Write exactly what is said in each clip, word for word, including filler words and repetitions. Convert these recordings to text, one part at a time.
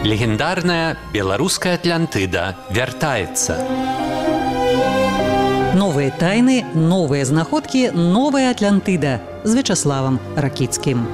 Легендарная белорусская Атлантыда вяртаецца. Новые тайны, новые знаходкі, новая Атлантыда з Вячаславам Ракіцкім.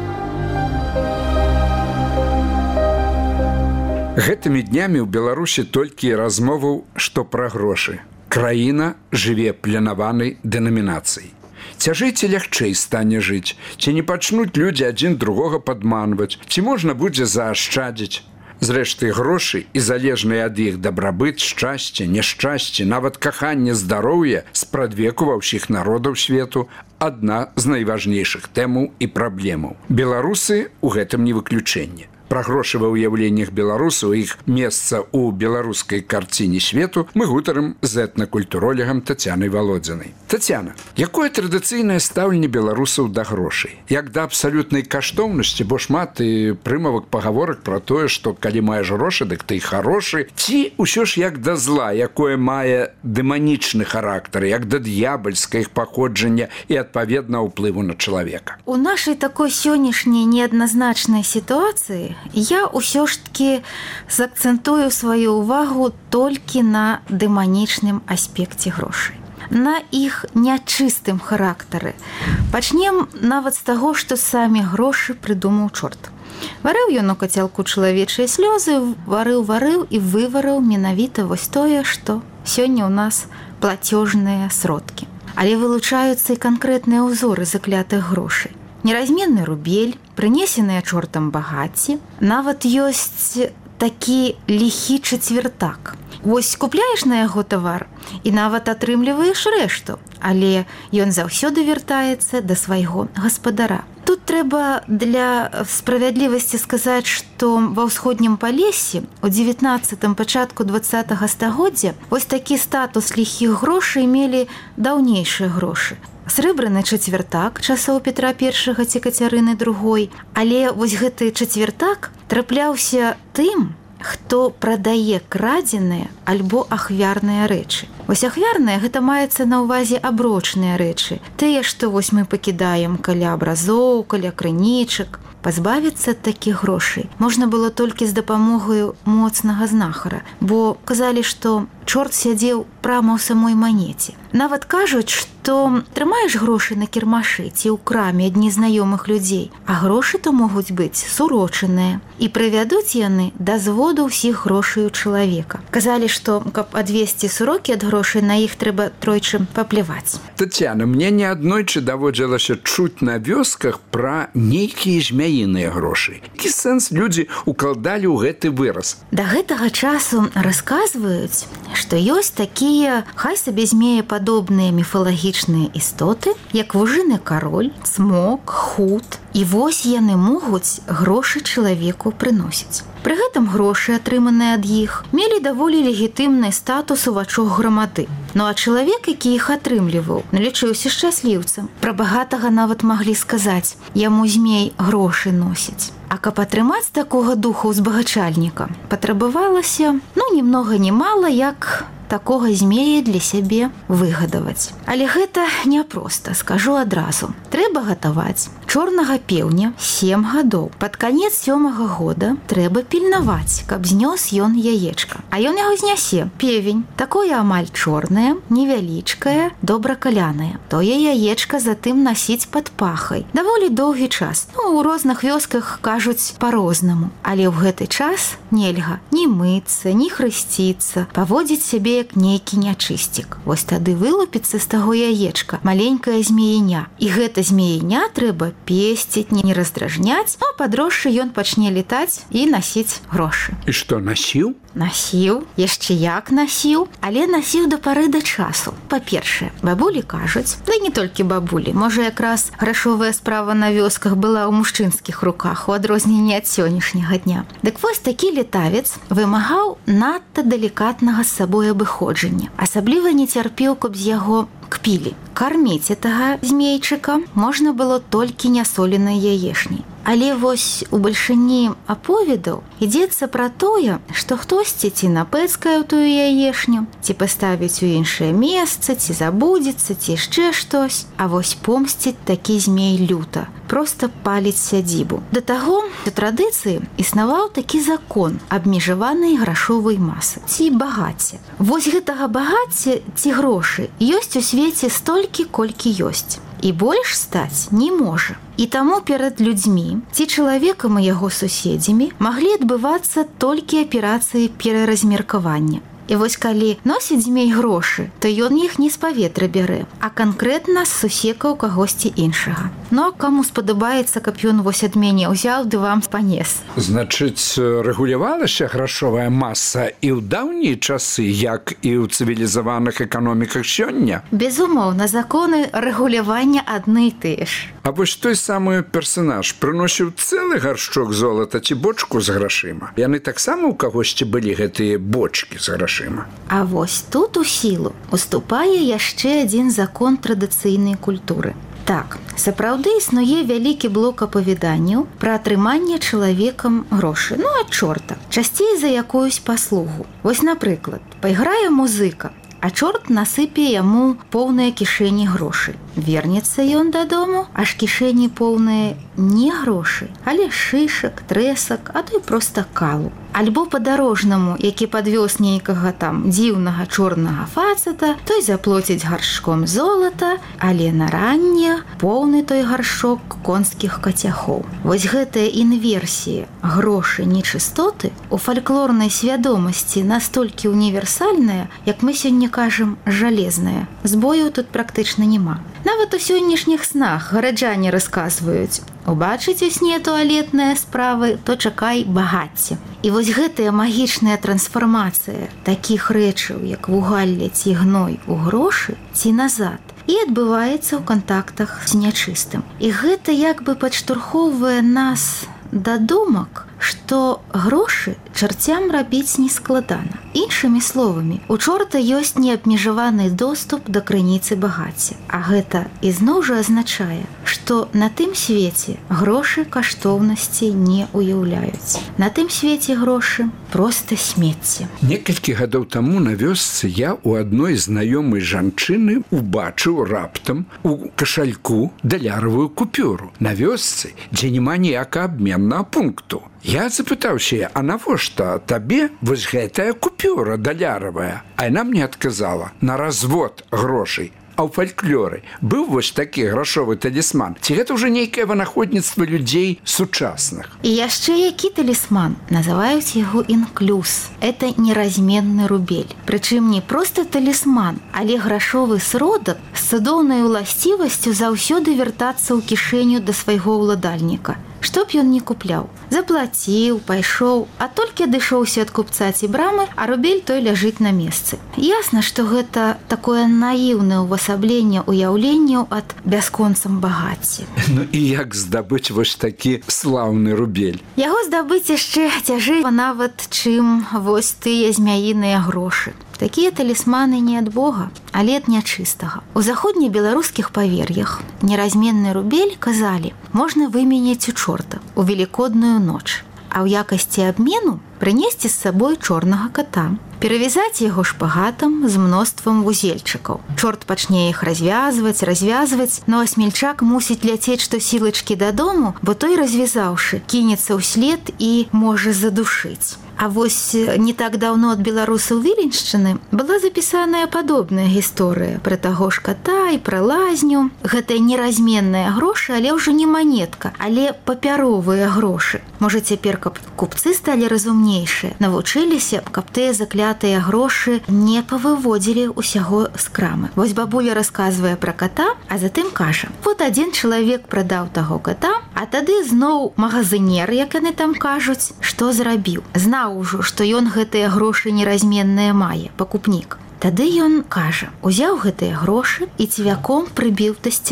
Гэтымі днямі ў Беларусі толькі размоваў, што пра грошы. Краіна жыве планаванай дэнамінацыяй. Цяжэй ці лягчэй стане жыць, ці не пачнуць людзі адзін другога падманваць, ці можна будзе заашчадзіць. Зрэшты, грошы і залежныя ад іх дабрабыт, шчасце, няшчасце, нават каханне, здароўе спрадвеку ва ўсіх народаў свету адна з найважнейшых тэмаў і праблемаў. Беларусы ў гэтым не выключэнне. Пра грошы ва ўяўленнях беларусаў, іх месца ў беларускай карціне свету мы гутарым з этнакультуролегам Тацянай Валодзінай. Тацяна, якое традыцыйнае стаўленне беларусаў да грошай? Як да абсалютнай каштоўнасці, бо шмат і прымавак пагаворак пра тое, што калі маеш грошы, дык ты і харошы, ці ўсё ж як да зла, якое мае дэманічны характар, як да д'ябальска іх паходжання і адпаведна ўплыву на чалавека? У нашай такой сённяшняй неадназначнай сітуацыі я ўсё ж таки заакцэнтую сваю ўвагу толькі на дэманічным аспекце грошай, на іх нячыстым характары. Пачнем нават з таго, што самі грошы прыдумаў чорт. Варыў ён у кацялку чалавечыя слёзы, варыў-варыў і выварыў менавіта вось тое, што сёння ў нас плацёжныя сродкі. Але вылучаюцца і канкрэтныя ўзоры заклятых грошай. Неразменны рубель, прынесеныя чортам багацці, нават ёсць такі ліхі чацвертак. Вось купляеш на яго тавар і нават атрымліваеш рэшту, але ён заўсёды вяртаецца да свайго гаспадара. Тут трэба для справядлівасці сказаць, што ва ўсходнім Палессі у дзевятнаццатым пачатку дваццатага стагоддзя вось такі статус ліхіх грошай мелі даўнейшыя грошы. Срэбраны чацвертак часоў Петра Першага ці Кацярыны Другой, але вось гэты чацвертак трапляўся тым, хто прадае крадзеныя альбо ахвярныя рэчы. Вось ахвярныя гэта маецца на ўвазе аброчныя рэчы, тыя, што вось мы пакідаем каля абразоў, каля крынічак. Пазбавіцца такіх грошай можна было толькі з дапамогаю моцнага знахара, бо казалі, што чорт сядзеў прама ў самой манеце. Нават кажуць, што трымаеш грошы на кірмашы ці ў краме ад незнаёмых людзей, а грошы то могуць быць сурочаныя, і прывядуць яны да зводу ўсіх грошай у чалавека. Казалі, што каб адвесці сурокі ад грошай, на іх трэба тройчы папляваць. Тацяна, мне не аднойчы даводзілася чуць на вёсках пра нейкія змяіныя грошы. Які сэнс людзі укладалі ў гэты выраз? Да гэтага часу расказваюць, што ёсць такія, хай сабе змеепадобныя міфалагічныя істоты, як вужыны кароль, цмок, хут. І вось яны могуць грошы чалавеку прыносіць. Пры гэтым грошы, атрыманыя ад іх, мелі даволі легітымны статус у вачах грамады. Ну а чалавек, які іх атрымліваў, налічыўся шчасліўцам. Пра багатага нават маглі сказаць, яму змей грошы носіць. А каб атрымаць такога духа узбагачальніка, патрабавалася, ну, ні многа ні мала, як такога змея для сябе выгадаваць. Але гэта няпроста, скажу адразу. Трэба гатаваць чорнага пеўня сем гадоў. Пад канец сёмага года трэба пільнаваць, каб знёс ён яечка. А ён яго знясе. Певень, такое амаль чорнае, невялічкае, добра каляное. Тое яечка затым насіць пад пахай. Даволі доўгі час. Ну, у розных вёсках кажуць па-рознаму. Але ў гэты час нельга ні мыцца, ні хрысціцца, паводзіць сябе як нейкі нячысцік. Вось тады вылупіцца з таго яечка маленькая змеяня. І гэта змеяня трэба песціць, не раздражняць, а падросшы ён пачне летаць і насіць грошы. І што, насіў? Насіў, яшчэ як насіў, але насіў да пары да часу. Па-першае, бабулі кажуць, да не толькі бабулі, можа якраз грашовая справа на вёсках была ў мужчынскіх руках, у адрозненні ад сённяшняга дня. Дык вось такі летавец вымагаў надта далікатнага з сабой абыходжання. Асабліва не цярпеў, каб з яго кпілі. Карміць гэтага змейчыка можна было толькі нясоленай яешняй. Але вось у бальшыні аповедаў ідзецца пра тое, што хтосьці ці напэцкае ў тую яешню, ці паставіць у іншае месца, ці забудзецца, ці яшчэ штось, а вось помсціць такі змей люта, проста паліць сядзібу. Да таго, у традыцыі існаваў такі закон абмежаванай грашовай масы, ці багацця. Вось гэтага багацця ці грошы ёсць у свеце столькі, колькі ёсць. І больш стаць не можа. І таму перад людзьмі ці чалавекам і яго суседзямі маглі адбывацца толькі аперацыі пераразмеркавання. І вось калі носіць змей грошы, то ён іх не з паветра бярэ, а канкрэтна з сусекаў кагосьці іншага. Ну а каму спадабаецца, каб ён вось ад мяне ўзяў ды вам панес? Значыць, рэгулявалася грашовая маса і ў даўнія часы, як і ў цывілізаваных эканоміках сёння? Безумоўна, законы рэгулявання адны і тыя ж. А вось той самы персанаж прыносіў цэлы гаршчок золата ці бочку з грашыма? Яны таксама ў кагосьці былі гэтыя бочкі з грашыма? А вось тут у сілу уступае яшчэ адзін закон традыцыйнай культуры. Так, сапраўды існуе вялікі блок апавяданняў пра атрыманне чалавекам грошы, ну ад чорта, часцей за якуюсь паслугу. Вось, напрыклад, пайграе музыка, а чорт насыпе яму поўныя кішэні грошай. Вернецца ён дадому, аж кішэні поўныя не грошай, але шышак, трэсак, а то і проста калу. Альбо падарожнаму, які падвёз нейкага там дзіўнага чорнага фацата, той заплоціць гаршком золата, але на ранне поўны той гаршок конскіх кацяхоў. Вось гэтая інверсія грошы нечыстоты у фальклорнай свядомасці настолькі універсальная, як мы сёння кажам, жалезная. Збояў тут практычна няма. Нават у сённяшніх снах гараджане расказваюць: убачыць у сне туалетныя справы, то чакай багацця. І вось гэтая магічная трансфармацыя такіх рэчаў, як вугалле ці гной у грошы ці назад, і адбываецца ў кантактах з нячыстым. І гэта як бы падштурхоўвае нас да думак, што грошы чарцям рабіць нескладана. Іншымі словамі, у чорта ёсць неабмежаваны доступ да крыніцы багацця. А гэта ізноў жа азначае, што на тым свеце грошы каштоўнасці не уяўляюць. На тым свеце грошы проста смецце. Некалькі гадоў таму на вёсцы я у адной знаёмай жанчыны убачыў раптам у кашальку даляравую купюру. На вёсцы, дзе няма ніякага абменнага пункту. Я запытаўся, а навошта табе вось гэтая купюра даляравая? А яна мне адказала: на развод грошай. А ў фальклоры быў вось такі грашовы талісман? Ці гэта ўжо нейкае вынаходніцтва людзей сучасных? І яшчэ які талісман? Называюць яго інклюз. Это неразменны рубель. Прычым не проста талісман, але грашовы сродак з цудоўнай уласцівасцю заўсёды вяртацца ў кішэню да свайго ўладальніка. Што б ён не купляў? Заплаціў, пайшоў, а толькі адышоўся ад купца ці брамы, а рубель той ляжыць на месцы. Ясна, што гэта такое наіўнае ўвасабленне ўяўленняў ад бясконцам багацці. Ну і як здабыць вось такі слаўны рубель? Яго здабыць яшчэ цяжэй нават, чым вось тыя змяіныя грошы. Такія талісманы не ад Бога, але ад нячыстага. У заходнебеларускіх павер'ях неразменны рубель, казалі, можна выменяць у чорта у велікодную ноч, а ў якасці абмену прынесці з сабой чорнага ката, перавязаць яго шпагатам з мноствам вузельчыкаў. Чорт пачне іх развязваць, развязваць, но смельчак мусіць ляцець штосілачкі дадому, бо той, развязаўшы, кінецца ўслед і можа задушыць. А вось не так даўно ад беларусаў Віленшчыны была запісаная падобная гісторыя пра таго ж ката і пра лазню. Гэта неразменныя грошы, але ўжо не манетка, але папяровыя грошы. Можа, цяпер, каб купцы сталі разумнейшыя, навучыліся, каб тыя заклятыя грошы не павыводзілі ўсяго з крамы. Вось бабуля расказвае пра ката, а затым кажа: вот адзін чалавек прадаў таго ката, а тады зноў магазынер, як яны там кажуць, што зрабіў? Знаў ужо, што ён гэтыя грошы неразменныя мае, пакупнік. Тады ён кажа, узяў гэтыя грошы і цвяком прыбіў да сцяны.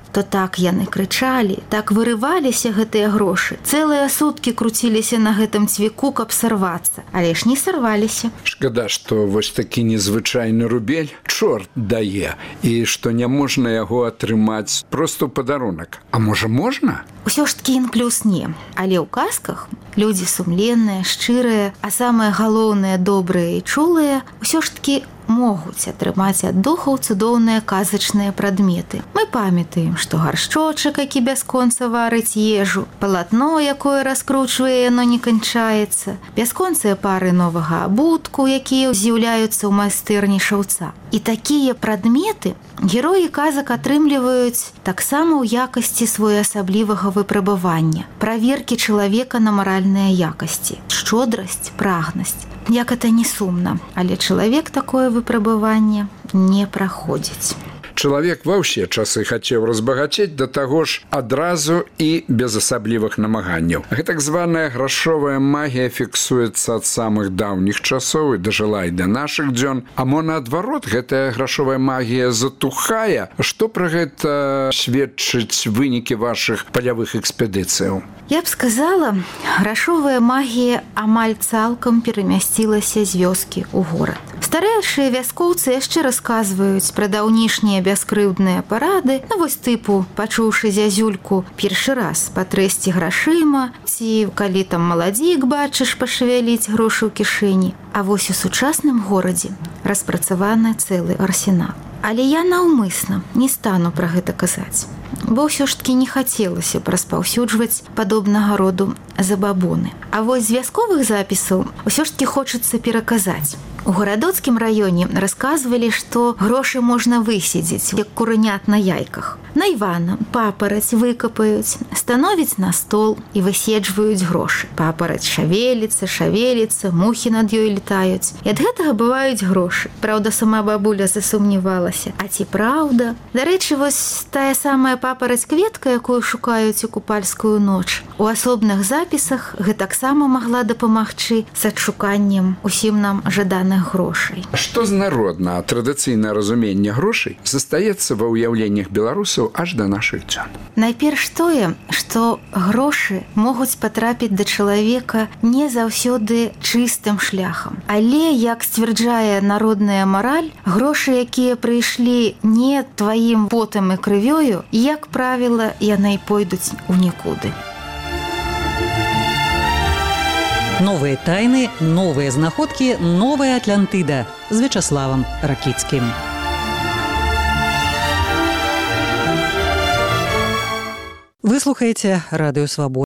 то так яны крычалі, так вырываліся гэтыя грошы. Цэлыя суткі круціліся на гэтым цвіку, каб сарвацца, але ж не сарваліся. Шкада, што вось такі незвычайны рубель чорт дае, і што не можна яго атрымаць проста ў падарунак. А можа, можна? Усё ж такі інклюз не. Але ў казках людзі сумленныя, шчырыя, а самае галоўнае, добрыя і чулыя, усё ж такі могуць атрымаць ад духаў цудоўныя казачныя прадметы. Мы памятаем, што гаршчочак, які бясконца варыць ежу, палатно, якое раскручвае, яно не канчаецца, бясконцыя пары новага абутку, якія з'яўляюцца ў майстэрні шаўца. І такія прадметы героі казак атрымліваюць таксама ў якасці своеасаблівага выпрабавання, праверкі чалавека на маральныя якасці, шчодрасць, прагнасць. Як это не сумна, але чалавек такое выпрабаванне не праходзіць. Чалавек ва ўсе часы хацеў разбагацець, да таго ж адразу і без асаблівых намаганняў. Гэтак званая грашовая магія фіксуецца ад самых даўніх часоў і дажыла і да нашых дзён. А мо наадварот, гэтая грашовая магія затухае? Што пра гэта сведчыць вынікі вашых палявых экспедыцыяў? Я б сказала, грашовая магія амаль цалкам перамясцілася з вёскі ў горад. Старэйшыя вяскоўцы яшчэ расказваюць пра даўнішнія бяскрыўдныя парады, ну вось тыпу, пачуўшы зязюльку першы раз патрэсці грашыма, ці калі там маладзік бачыш пашавяліць грошы ў кішэні. А вось у сучасным горадзе распрацаваны цэлы арсенал. Але я наўмысна не стану пра гэта казаць, бо ўсё ж такі не хацелася б распаўсюджваць падобнага роду забабоны. А вось з вясковых запісаў усё ж такі хочацца пераказаць. У гарадоцкім раёне расказвалі, што грошы можна высидзець, як курынят на яйках. На Івана папараць выкапаюць, становяць на стол і выседжваюць грошы. Папараць шавеліцца, шавеліцца, мухі над ёй летаюць. І ад гэтага бываюць грошы. Праўда, сама бабуля засумнівалася. А ці праўда? Дарэчы, вось тая самая папараць-кветка, якую шукаюць у купальскую ноч. У асобных запісах гэтаксама магла дапамагчы з адшуканнем усім нам жаданых грошай. Што знародна, традыцыйнае разуменне грошай застаецца ва ўяўленнях беларусаў аж да нашых дзён. Найперш тое, што грошы могуць патрапіць да чалавека не заўсёды чыстым шляхам. Але, як сцвярджае народная мараль, грошы, якія прыйшлі не тваім потам і крывёю, як правіла, яны пойдуць у нікуды. Новыя тайны, новыя знаходкі, новая Атлантыда з Вячаславам Ракіцкім. Вы слухаеце Радыё Свабода.